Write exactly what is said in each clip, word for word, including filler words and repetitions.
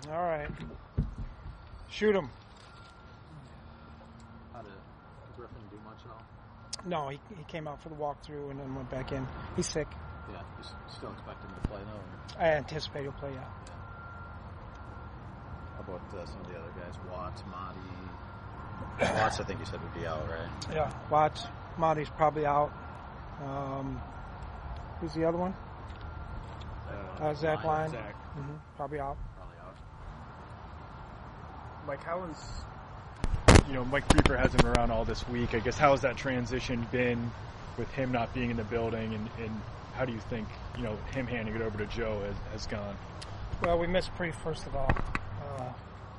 All right. Shoot him. How did Griffin do much at all? No, he he came out for the walkthrough and then went back in. He's sick. Yeah, you still expect him to play though? Or? I anticipate he'll play, yeah. yeah. How about uh, some of the other guys? Watts, Motti. Watts, I think you said would be out, right? Yeah, Watts. Motti's probably out. Um, who's the other one? Uh, uh, Zach Line. Zach. Mm-hmm. Probably out. Probably out. Mike, how is, you know, Mike Priefer hasn't been around all this week. I guess how has that transition been with him not being in the building, and, and how do you think, you know, him handing it over to Joe has, has gone? Well, we missed Pre first of all. Uh,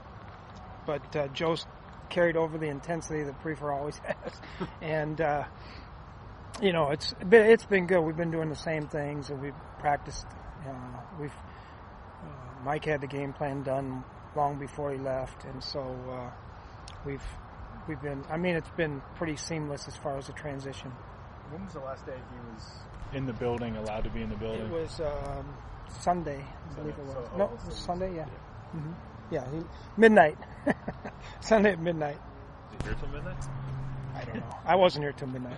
but uh, Joe's carried over the intensity that Priefer always has. and, uh, you know, it's been, it's been good. We've been doing the same things, and we've practiced. Uh, we've uh, Mike had the game plan done long before he left, and so uh, we've we've been. I mean, it's been pretty seamless as far as the transition. When was the last day he was in the building, allowed to be in the building? It was um, Sunday, I believe it was. So, oh, no, it was Sunday. Yeah. Yeah, mm-hmm. yeah he, midnight. Sunday at midnight. Was he here till midnight? I don't know. I wasn't here till midnight.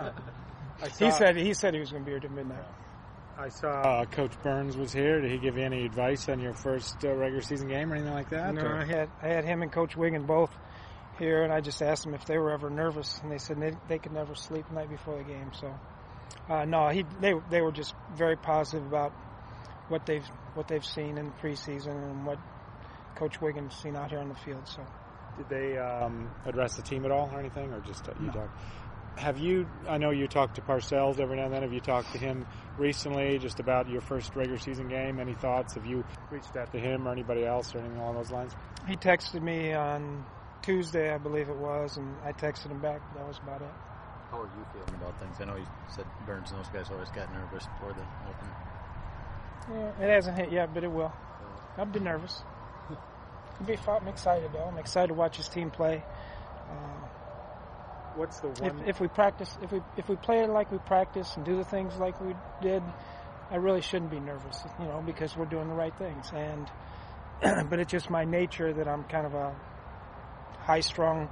I saw, he said he said he was going to be here till midnight. I saw uh, Coach Burns was here. Did he give you any advice on your first uh, regular season game or anything like that? No, or? I had I had him and Coach Wiggin both here, and I just asked them if they were ever nervous, and they said they, they could never sleep the night before the game. So, uh, no, he they they were just very positive about what they've what they've seen in the preseason and what Coach Wiggins seen out here on the field. So, did they um, address the team at all or anything, or just uh, you no. talk? Have you, I know you talk to Parcells every now and then. Have you talked to him recently just about your first regular season game? Any thoughts? Have you reached out to him or anybody else or anything along those lines? He texted me on Tuesday, I believe it was, and I texted him back. That was about it. How are you feeling about things? I know you said Burns and those guys always got nervous before the opener. Yeah, it hasn't hit yet, but it will. I'll be nervous. I'll be fun. I'm excited, though. I'm excited to watch his team play. Uh, What's the one? If, if we practice, if we if we play it like we practice and do the things like we did, I really shouldn't be nervous, you know, because we're doing the right things. And but it's just my nature that I'm kind of a high-strung,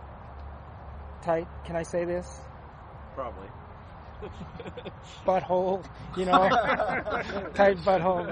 tight. Can I say this? Probably. Butthole, you know, tight butthole.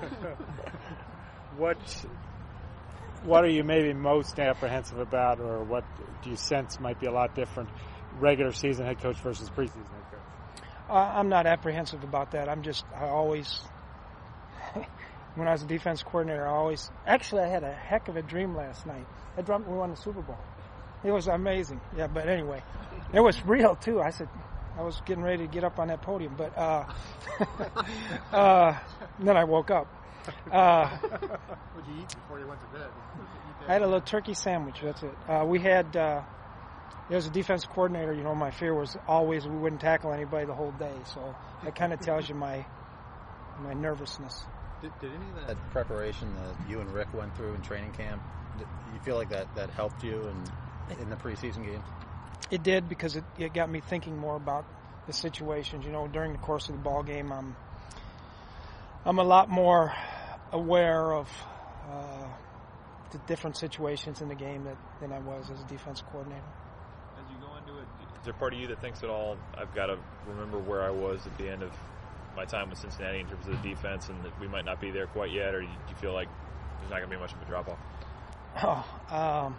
What? What are you maybe most apprehensive about, or what do you sense might be a lot different, regular season head coach versus preseason head coach? Uh, I'm not apprehensive about that. I'm just, I always, when I was a defense coordinator, I always, actually I had a heck of a dream last night. I dreamt we won the Super Bowl. It was amazing. Yeah, but anyway, it was real too. I said, I was getting ready to get up on that podium, but uh, uh, then I woke up. Uh, what did you eat before you went to bed? I had a little turkey sandwich. That's it. Uh, we had, uh, as a defense coordinator, you know, my fear was always we wouldn't tackle anybody the whole day. So that kind of tells you my my nervousness. Did, did any of that preparation that you and Rick went through in training camp, did you feel like that, that helped you in, in the preseason games? It did, because it, it got me thinking more about the situations. You know, during the course of the ball game, I'm I'm a lot more aware of uh, the different situations in the game that, than I was as a defense coordinator. As you go into it, is there part of you that thinks at all, I've got to remember where I was at the end of my time with Cincinnati in terms of the defense, and that we might not be there quite yet, or do you feel like there's not going to be much of a drop-off? Oh, um,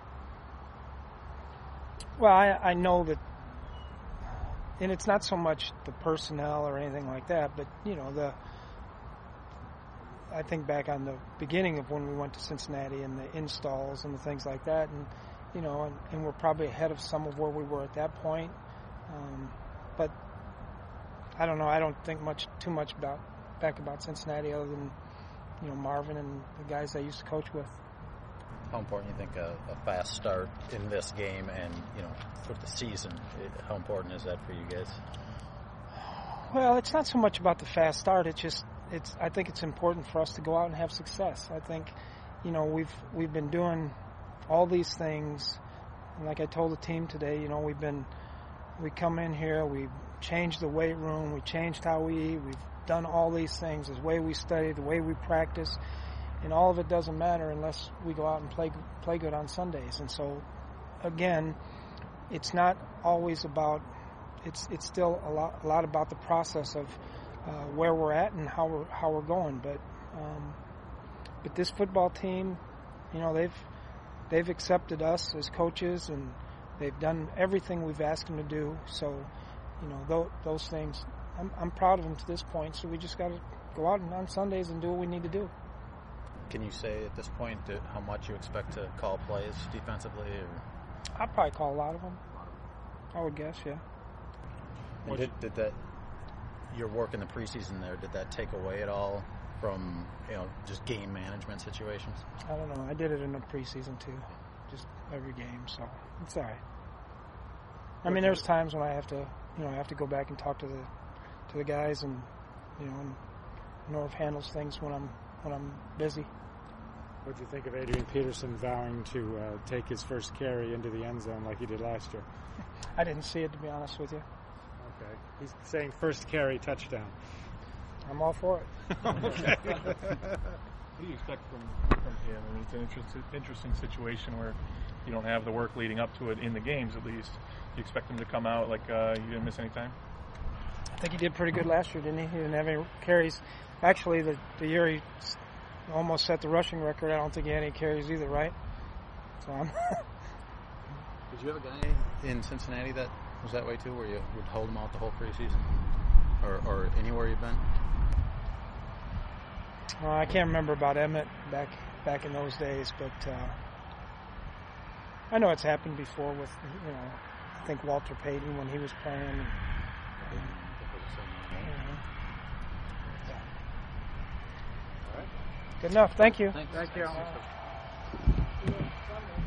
well, I, I know that, and it's not so much the personnel or anything like that, but, you know, the I think back on the beginning of when we went to Cincinnati and the installs and the things like that, and you know, and, and we're probably ahead of some of where we were at that point. Um, but I don't know. I don't think much too much about back about Cincinnati, other than you know Marvin and the guys I used to coach with. How important do you think a, a fast start in this game and you know for the season? It, how important is that for you guys? Well, it's not so much about the fast start. It's just It's. I think it's important for us to go out and have success. I think, you know, we've we've been doing all these things, and like I told the team today, you know, we've been we come in here, we changed the weight room, we changed how we eat, we've done all these things, the way we study, the way we practice, and all of it doesn't matter unless we go out and play play good on Sundays. And so, again, it's not always about. It's it's still a lot a lot about the process of uh, where we're at and how we're how we're going. But um, but this football team, you know, they've they've accepted us as coaches, and they've done everything we've asked them to do. So, you know, th- those things, I'm, I'm proud of them to this point. So we just got to go out and on Sundays and do what we need to do. Can you say at this point that how much you expect to call plays defensively? Or? I'll probably call a lot of them. I would guess, yeah. And did, did that your work in the preseason there? Did that take away at all from you know just game management situations? I don't know. I did it in the preseason too, just every game. So it's all right. I mean, there's times when I have to, you know, I have to go back and talk to the to the guys, and you know, and Norv handles things when I'm when I'm busy. What do you think of Adrian Peterson vowing to uh, take his first carry into the end zone like he did last year? I didn't see it, to be honest with you. Okay. He's saying first carry touchdown. I'm all for it. Okay. What do you expect from, from him? I mean, it's an interesting, interesting situation where you don't have the work leading up to it in the games, at least. Do you expect him to come out like uh, you didn't miss any time? I think he did pretty good last year, didn't he? He didn't have any carries. Actually, the, the year he almost set the rushing record, I don't think he had any carries either, right? So I'm Did you have a guy in Cincinnati that was that way too, where you would hold him out the whole preseason, or, or anywhere you've been? Uh, I can't remember about Emmett back back in those days, but uh, I know it's happened before with, you know, I think Walter Payton when he was playing. And, and, uh, yeah. Good enough. Thank you. Thanks. Thank you.